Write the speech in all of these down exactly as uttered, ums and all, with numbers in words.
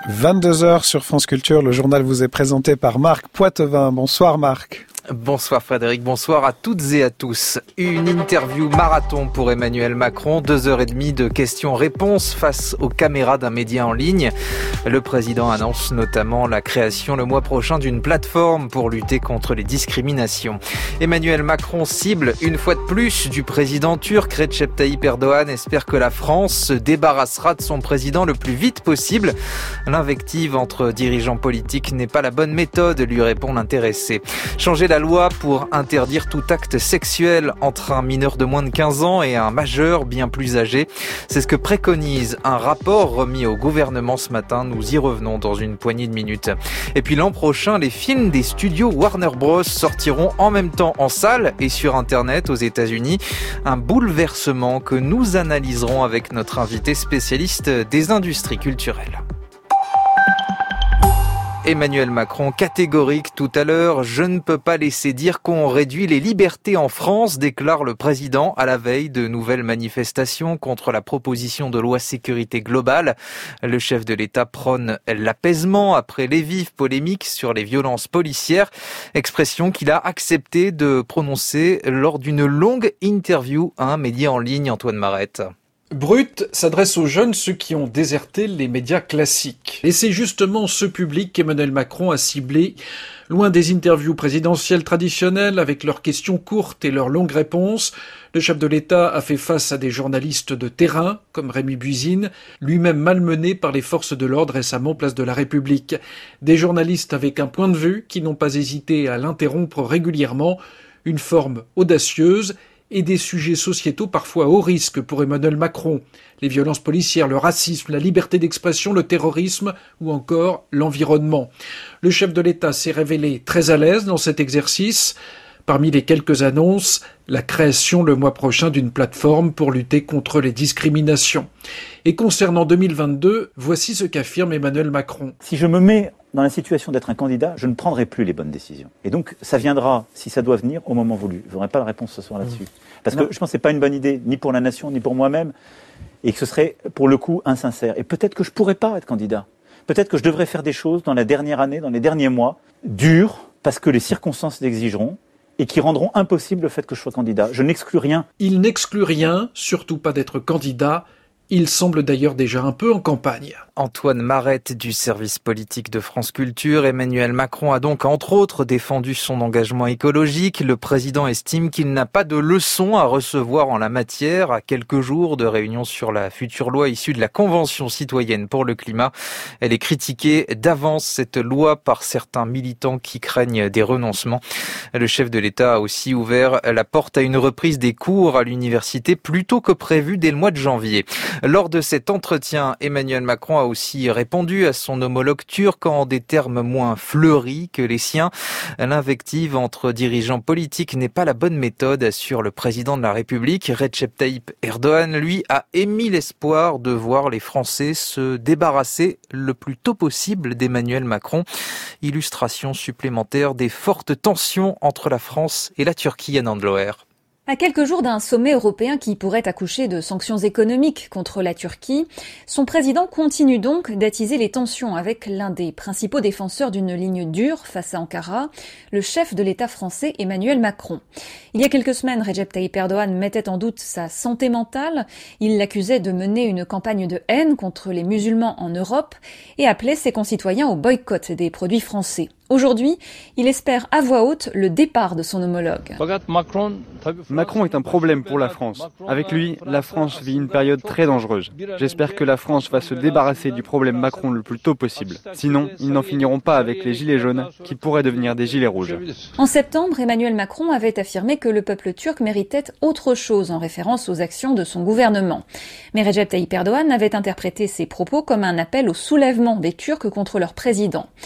vingt-deux heures sur France Culture, le journal vous est présenté par Marc Poitevin. Bonsoir Marc. Bonsoir Frédéric, bonsoir à toutes et à tous. Une interview marathon pour Emmanuel Macron, deux heures et demie de questions-réponses face aux caméras d'un média en ligne. Le président annonce notamment la création le mois prochain d'une plateforme pour lutter contre les discriminations. Emmanuel Macron cible une fois de plus du président turc Recep Tayyip Erdogan, espère que la France se débarrassera de son président le plus vite possible. L'invective entre dirigeants politiques n'est pas la bonne méthode, lui répond l'intéressé. Changer la loi pour interdire tout acte sexuel entre un mineur de moins de quinze ans et un majeur bien plus âgé. C'est ce que préconise un rapport remis au gouvernement ce matin. Nous y revenons dans une poignée de minutes. Et puis l'an prochain, les films des studios Warner Bros sortiront en même temps en salle et sur Internet aux États-Unis. Un bouleversement que nous analyserons avec notre invité spécialiste des industries culturelles. Emmanuel Macron, catégorique tout à l'heure. « Je ne peux pas laisser dire qu'on réduit les libertés en France », déclare le président à la veille de nouvelles manifestations contre la proposition de loi sécurité globale. Le chef de l'État prône l'apaisement après les vives polémiques sur les violences policières, expression qu'il a accepté de prononcer lors d'une longue interview à un média en ligne, Antoine Marette. Brut s'adresse aux jeunes, ceux qui ont déserté les médias classiques. Et c'est justement ce public qu'Emmanuel Macron a ciblé, loin des interviews présidentielles traditionnelles avec leurs questions courtes et leurs longues réponses. Le chef de l'État a fait face à des journalistes de terrain, comme Rémi Buzyn, lui-même malmené par les forces de l'ordre récemment place de la République. Des journalistes avec un point de vue qui n'ont pas hésité à l'interrompre régulièrement, une forme audacieuse, et des sujets sociétaux parfois haut risque pour Emmanuel Macron. Les violences policières, le racisme, la liberté d'expression, le terrorisme ou encore l'environnement. Le chef de l'État s'est révélé très à l'aise dans cet exercice. Parmi les quelques annonces, la création le mois prochain d'une plateforme pour lutter contre les discriminations. Et concernant deux mille vingt-deux, voici ce qu'affirme Emmanuel Macron. Si je me mets dans la situation d'être un candidat, je ne prendrai plus les bonnes décisions. Et donc, ça viendra, si ça doit venir, au moment voulu. Je n'aurai pas la réponse ce soir là-dessus. Parce non. que je pense que ce n'est pas une bonne idée, ni pour la nation, ni pour moi-même, et que ce serait, pour le coup, insincère. Et peut-être que je ne pourrais pas être candidat. Peut-être que je devrais faire des choses dans la dernière année, dans les derniers mois, dures, parce que les circonstances l'exigeront, et qui rendront impossible le fait que je sois candidat. Je n'exclus rien. Il n'exclut rien, surtout pas d'être candidat. Il semble d'ailleurs déjà un peu en campagne. Antoine Marette du service politique de France Culture. Emmanuel Macron a donc entre autres défendu son engagement écologique. Le président estime qu'il n'a pas de leçons à recevoir en la matière à quelques jours de réunion sur la future loi issue de la Convention citoyenne pour le climat. Elle est critiquée d'avance, cette loi, par certains militants qui craignent des renoncements. Le chef de l'État a aussi ouvert la porte à une reprise des cours à l'université plus tôt que prévu dès le mois de janvier. Lors de cet entretien, Emmanuel Macron a aussi répondu à son homologue turc en des termes moins fleuris que les siens. L'invective entre dirigeants politiques n'est pas la bonne méthode, assure le président de la République. Recep Tayyip Erdogan, lui, a émis l'espoir de voir les Français se débarrasser le plus tôt possible d'Emmanuel Macron. Illustration supplémentaire des fortes tensions entre la France et la Turquie, Anne Andloer. À quelques jours d'un sommet européen qui pourrait accoucher de sanctions économiques contre la Turquie, son président continue donc d'attiser les tensions avec l'un des principaux défenseurs d'une ligne dure face à Ankara, le chef de l'État français Emmanuel Macron. Il y a quelques semaines, Recep Tayyip Erdogan mettait en doute sa santé mentale. Il l'accusait de mener une campagne de haine contre les musulmans en Europe et appelait ses concitoyens au boycott des produits français. Aujourd'hui, il espère à voix haute le départ de son homologue. Macron est un problème pour la France. Avec lui, la France vit une période très dangereuse. J'espère que la France va se débarrasser du problème Macron le plus tôt possible. Sinon, ils n'en finiront pas avec les gilets jaunes qui pourraient devenir des gilets rouges. En septembre, Emmanuel Macron avait affirmé que le peuple turc méritait autre chose en référence aux actions de son gouvernement. Mais Recep Tayyip Erdogan avait interprété ses propos comme un appel au soulèvement des Turcs contre leur président.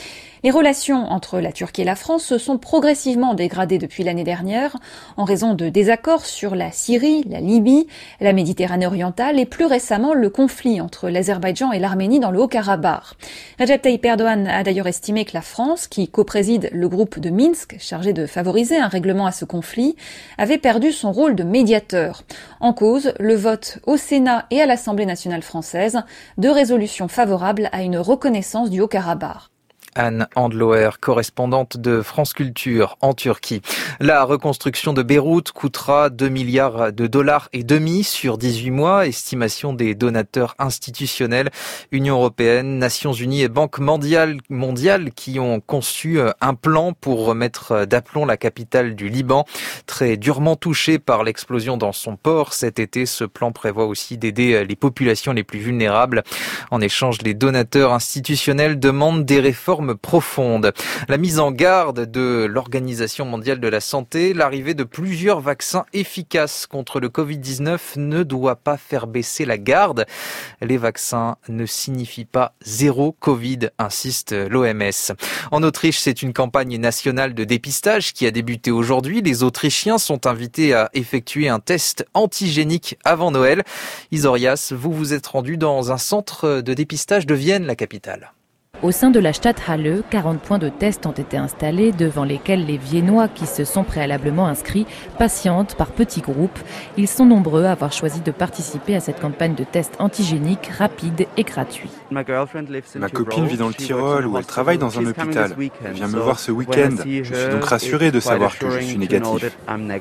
Les relations entre la Turquie et la France se sont progressivement dégradées depuis l'année dernière en raison de désaccords sur la Syrie, la Libye, la Méditerranée orientale et plus récemment le conflit entre l'Azerbaïdjan et l'Arménie dans le Haut-Karabakh. Recep Tayyip Erdogan a d'ailleurs estimé que la France, qui co-préside le groupe de Minsk, chargé de favoriser un règlement à ce conflit, avait perdu son rôle de médiateur. En cause, le vote au Sénat et à l'Assemblée nationale française de résolutions favorables à une reconnaissance du Haut-Karabakh. Anne Andloer, correspondante de France Culture en Turquie. La reconstruction de Beyrouth coûtera deux milliards de dollars et demi sur dix-huit mois, estimation des donateurs institutionnels, Union européenne, Nations unies et Banque mondiale, mondiale qui ont conçu un plan pour remettre d'aplomb la capitale du Liban, très durement touchée par l'explosion dans son port cet été. Ce plan prévoit aussi d'aider les populations les plus vulnérables. En échange, les donateurs institutionnels demandent des réformes profonde. La mise en garde de l'Organisation mondiale de la santé, l'arrivée de plusieurs vaccins efficaces contre le covid dix-neuf ne doit pas faire baisser la garde. Les vaccins ne signifient pas zéro Covid, insiste l'O M S. En Autriche, c'est une campagne nationale de dépistage qui a débuté aujourd'hui. Les Autrichiens sont invités à effectuer un test antigénique avant Noël. Isorias, vous vous êtes rendu dans un centre de dépistage de Vienne, la capitale. Au sein de la Stadthalle, quarante points de test ont été installés devant lesquels les Viennois qui se sont préalablement inscrits patientent par petits groupes. Ils sont nombreux à avoir choisi de participer à cette campagne de tests antigéniques rapide et gratuit. Ma copine vit dans le Tyrol où elle travaille dans un hôpital. Elle vient me voir ce week-end. Je suis donc rassuré de savoir que je suis négatif.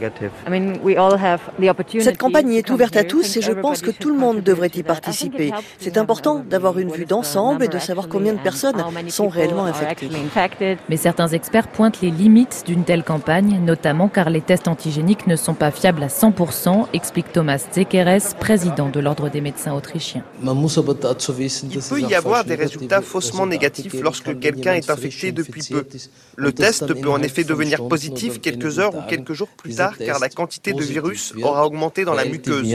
Cette campagne est ouverte à tous et je pense que tout le monde devrait y participer. C'est important d'avoir une vue d'ensemble et de savoir combien de personnes sont réellement infectés. Mais certains experts pointent les limites d'une telle campagne, notamment car les tests antigéniques ne sont pas fiables à cent pour cent, explique Thomas Zekeres, président de l'Ordre des médecins autrichiens. Il peut y avoir des résultats faussement négatifs lorsque quelqu'un est infecté depuis peu. Le test peut en effet devenir positif quelques heures ou quelques jours plus tard car la quantité de virus aura augmenté dans la muqueuse.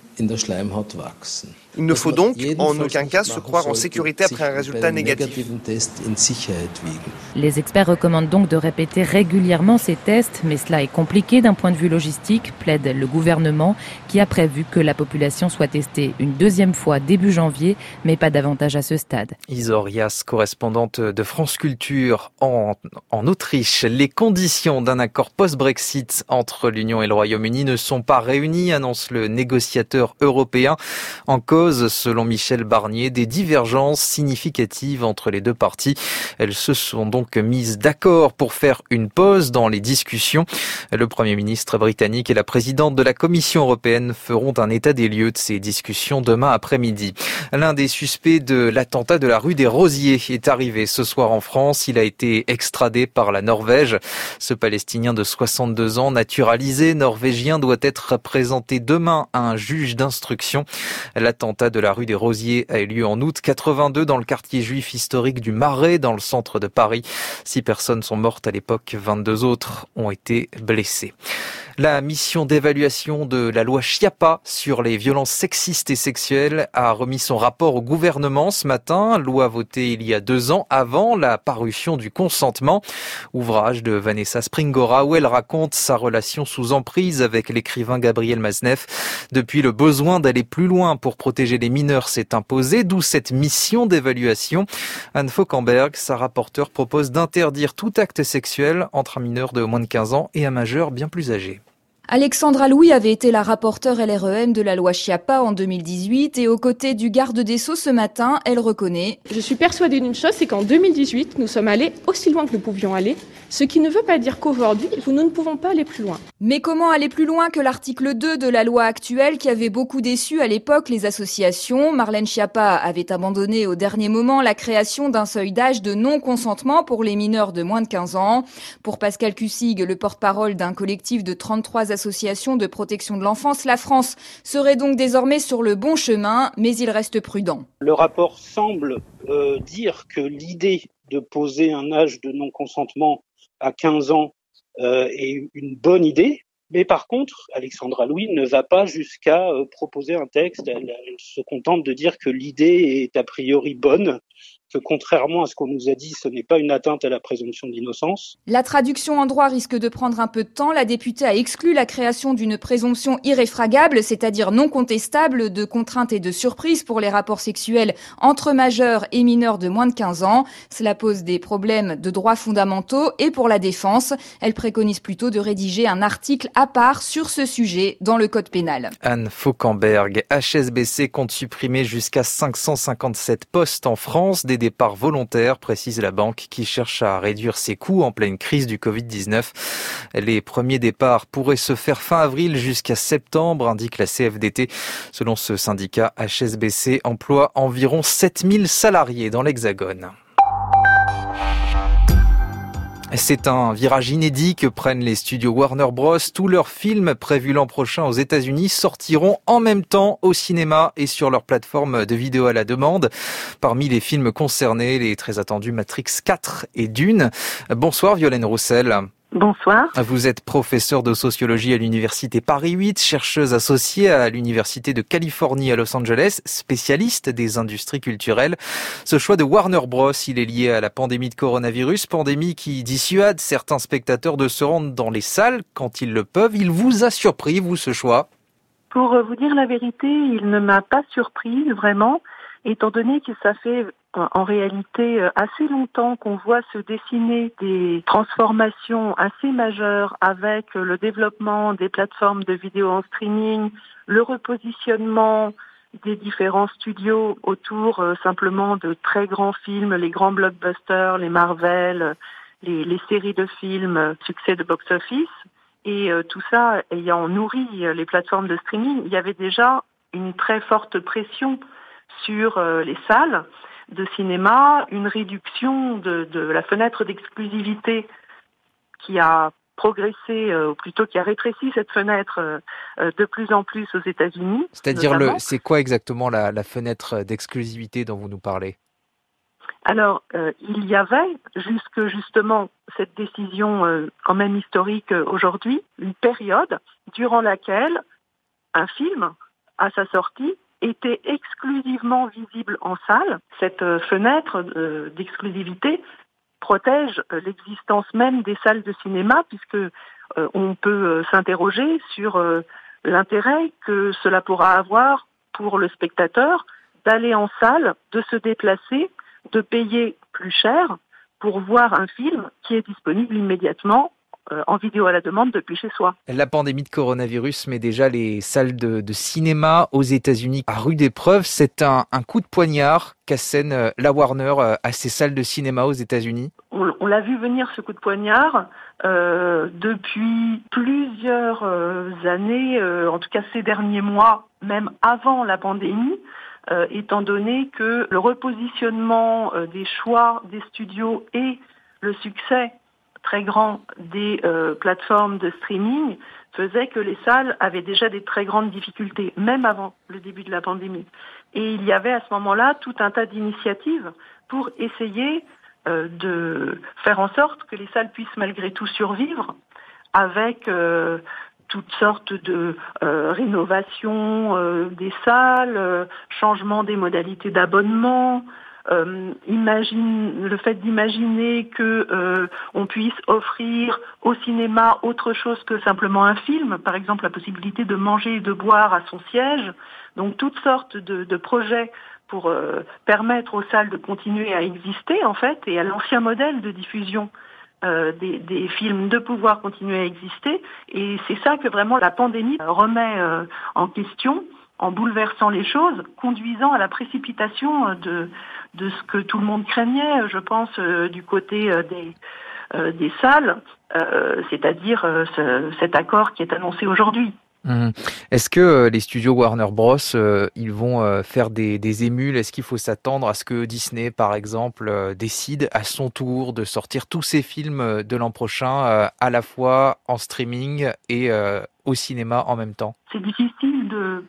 Il ne faut donc en aucun cas se croire en sécurité après un résultat négatif. Les experts recommandent donc de répéter régulièrement ces tests, mais cela est compliqué d'un point de vue logistique, plaide le gouvernement, qui a prévu que la population soit testée une deuxième fois début janvier, mais pas davantage à ce stade. Isorias, correspondante de France Culture en, en Autriche. Les conditions d'un accord post-Brexit entre l'Union et le Royaume-Uni ne sont pas réunies, annonce le négociateur européen. En cause, selon Michel Barnier, des divergences significatives entre les deux parties. Elles se sont donc mises d'accord pour faire une pause dans les discussions. Le Premier ministre britannique et la présidente de la Commission européenne feront un état des lieux de ces discussions demain après-midi. L'un des suspects de l'attentat de la rue des Rosiers est arrivé ce soir en France. Il a été extradé par la Norvège. Ce Palestinien de soixante-deux ans, naturalisé norvégien, doit être présenté demain à un juge d'instruction. L'attentat de la rue des Rosiers a eu lieu en août quatre-vingt-deux dans le quartier juif historique du Marais, dans le centre de Paris. Six personnes sont mortes à l'époque, vingt-deux autres ont été blessées. La mission d'évaluation de la loi Schiappa sur les violences sexistes et sexuelles a remis son rapport au gouvernement ce matin. Loi votée il y a deux ans avant la parution du consentement. Ouvrage de Vanessa Springora où elle raconte sa relation sous emprise avec l'écrivain Gabriel Maznev. Depuis, le besoin d'aller plus loin pour protéger les mineurs s'est imposé, d'où cette mission d'évaluation. Anne Fauquemberg, sa rapporteure, propose d'interdire tout acte sexuel entre un mineur de moins de quinze ans et un majeur bien plus âgé. Alexandra Louis avait été la rapporteure L R E M de la loi Schiappa en deux mille dix-huit et aux côtés du garde des Sceaux ce matin, elle reconnaît « Je suis persuadée d'une chose, c'est qu'en deux mille dix-huit, nous sommes allés aussi loin que nous pouvions aller, ce qui ne veut pas dire qu'aujourd'hui, nous ne pouvons pas aller plus loin. » Mais comment aller plus loin que l'article deux de la loi actuelle qui avait beaucoup déçu à l'époque les associations? Marlène Schiappa avait abandonné au dernier moment la création d'un seuil d'âge de non-consentement pour les mineurs de moins de quinze ans. Pour Pascal Cussig, le porte-parole d'un collectif de trente-trois associations de protection de l'enfance, la France serait donc désormais sur le bon chemin, mais il reste prudent. Le rapport semble euh, dire que l'idée de poser un âge de non-consentement à quinze ans euh, est une bonne idée, mais par contre, Alexandra Louis ne va pas jusqu'à euh, proposer un texte. Elle, elle se contente de dire que l'idée est a priori bonne, que contrairement à ce qu'on nous a dit, ce n'est pas une atteinte à la présomption d'innocence. La traduction en droit risque de prendre un peu de temps. La députée a exclu la création d'une présomption irréfragable, c'est-à-dire non contestable, de contrainte et de surprise pour les rapports sexuels entre majeurs et mineurs de moins de quinze ans. Cela pose des problèmes de droits fondamentaux et pour la défense, elle préconise plutôt de rédiger un article à part sur ce sujet dans le code pénal. Anne Fauquemberg, H S B C compte supprimer jusqu'à cinq cent cinquante-sept postes en France, des départs volontaires, précise la banque qui cherche à réduire ses coûts en pleine crise du covid dix-neuf. Les premiers départs pourraient se faire fin avril jusqu'à septembre, indique la C F D T. Selon ce syndicat, H S B C emploie environ sept mille salariés dans l'Hexagone. C'est un virage inédit que prennent les studios Warner Bros. Tous leurs films prévus l'an prochain aux États-Unis sortiront en même temps au cinéma et sur leur plateforme de vidéo à la demande. Parmi les films concernés, les très attendus Matrix quatre et Dune. Bonsoir Violaine Roussel. Bonsoir. Vous êtes professeure de sociologie à l'université Paris huit, chercheuse associée à l'université de Californie à Los Angeles, spécialiste des industries culturelles. Ce choix de Warner Bros, il est lié à la pandémie de coronavirus, pandémie qui dissuade certains spectateurs de se rendre dans les salles quand ils le peuvent. Il vous a surpris, vous, ce choix? Pour vous dire la vérité, il ne m'a pas surprise vraiment, étant donné que ça fait en réalité assez longtemps qu'on voit se dessiner des transformations assez majeures avec le développement des plateformes de vidéo en streaming, le repositionnement des différents studios autour euh, simplement de très grands films, les grands blockbusters, les Marvel, les, les séries de films, euh, succès de box-office. Et euh, tout ça ayant nourri euh, les plateformes de streaming, il y avait déjà une très forte pression sur euh, les salles de cinéma, une réduction de, de la fenêtre d'exclusivité qui a progressé, euh, ou plutôt qui a rétréci cette fenêtre euh, de plus en plus aux États-Unis. C'est-à-dire, le, c'est quoi exactement la, la fenêtre d'exclusivité dont vous nous parlez? Alors, euh, il y avait, jusque justement cette décision euh, quand même historique euh, aujourd'hui, une période durant laquelle un film, à sa sortie, était exclusivement visible en salle. Cette euh, fenêtre euh, d'exclusivité protège euh, l'existence même des salles de cinéma, puisque euh, on peut euh, s'interroger sur euh, l'intérêt que cela pourra avoir pour le spectateur d'aller en salle, de se déplacer, de payer plus cher pour voir un film qui est disponible immédiatement euh, en vidéo à la demande depuis chez soi. La pandémie de coronavirus met déjà les salles de, de cinéma aux États-Unis à rude épreuve. C'est un, un coup de poignard qu'assène euh, la Warner euh, à ces salles de cinéma aux États-Unis. On, on l'a vu venir, ce coup de poignard, euh, depuis plusieurs euh, années, euh, en tout cas ces derniers mois, même avant la pandémie. Euh, étant donné que le repositionnement euh, des choix des studios et le succès très grand des euh, plateformes de streaming faisait que les salles avaient déjà des très grandes difficultés, même avant le début de la pandémie. Et il y avait à ce moment-là tout un tas d'initiatives pour essayer euh, de faire en sorte que les salles puissent malgré tout survivre avec euh, toutes sortes de euh, rénovations euh, des salles, euh, changement des modalités d'abonnement, euh, imagine le fait d'imaginer que euh, on puisse offrir au cinéma autre chose que simplement un film, par exemple la possibilité de manger et de boire à son siège, donc toutes sortes de, de projets pour euh, permettre aux salles de continuer à exister en fait, et à l'ancien modèle de diffusion Euh, des, des films de pouvoir continuer à exister. Et c'est ça que vraiment la pandémie remet euh, en question, en bouleversant les choses, conduisant à la précipitation de, de ce que tout le monde craignait, je pense, euh, du côté euh, des, euh, des salles, euh, c'est-à-dire euh, ce, cet accord qui est annoncé aujourd'hui. Mmh. Est-ce que euh, les studios Warner Bros, euh, ils vont euh, faire des, des émules? Est-ce qu'il faut s'attendre à ce que Disney, par exemple, euh, décide à son tour de sortir tous ses films de l'an prochain euh, à la fois en streaming et euh, au cinéma en même temps? C'est difficile de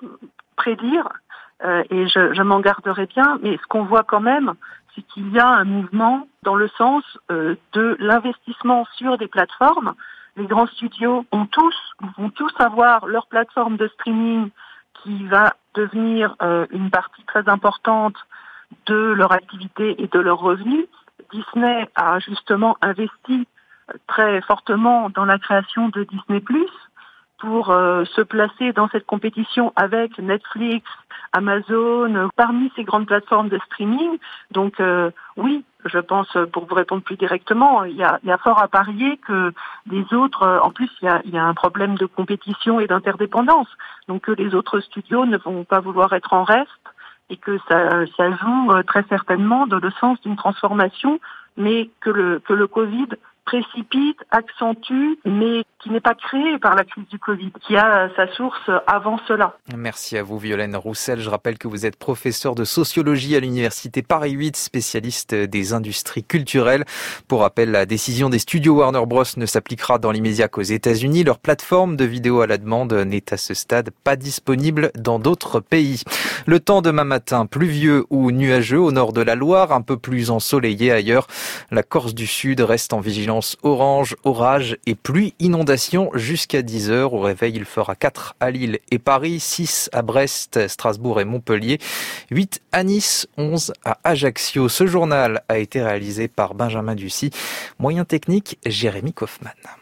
prédire euh, et je, je m'en garderai bien, mais ce qu'on voit quand même, c'est qu'il y a un mouvement dans le sens euh, de l'investissement sur des plateformes. Les grands studios ont tous, vont tous avoir leur plateforme de streaming qui va devenir euh, une partie très importante de leur activité et de leurs revenus. Disney a justement investi très fortement dans la création de Disney plus, pour euh, se placer dans cette compétition avec Netflix, Amazon, euh, parmi ces grandes plateformes de streaming. Donc euh, oui, je pense, pour vous répondre plus directement, il y a, il y a fort à parier que les autres, euh, en plus il y, a, il y a un problème de compétition et d'interdépendance, donc que les autres studios ne vont pas vouloir être en reste et que ça, ça joue euh, très certainement dans le sens d'une transformation, mais que le, que le Covid précipite, accentue, mais qui n'est pas créé par la crise du Covid, qui a sa source avant cela. Merci à vous, Violaine Roussel. Je rappelle que vous êtes professeur de sociologie à l'université Paris huit, spécialiste des industries culturelles. Pour rappel, la décision des studios Warner Bros ne s'appliquera dans l'immédiat qu'aux États-Unis. Leur plateforme de vidéo à la demande n'est à ce stade pas disponible dans d'autres pays. Le temps demain matin, pluvieux ou nuageux au nord de la Loire, un peu plus ensoleillé ailleurs. La Corse du Sud reste en vigilance orange, orage et pluie, inondation jusqu'à dix heures. Au réveil, il fera quatre à Lille et Paris, six à Brest, Strasbourg et Montpellier, huit à Nice, onze à Ajaccio. Ce journal a été réalisé par Benjamin Ducy. Moyen technique, Jérémy Kaufmann.